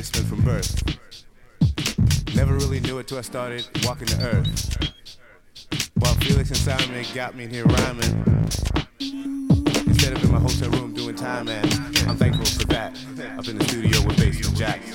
basement from birth. Never really knew it till I started walking the earth. While Felix and Simon got me in here rhyming, instead of in my hotel room doing time, man, I'm thankful for that. Up in the studio with Basement Jack.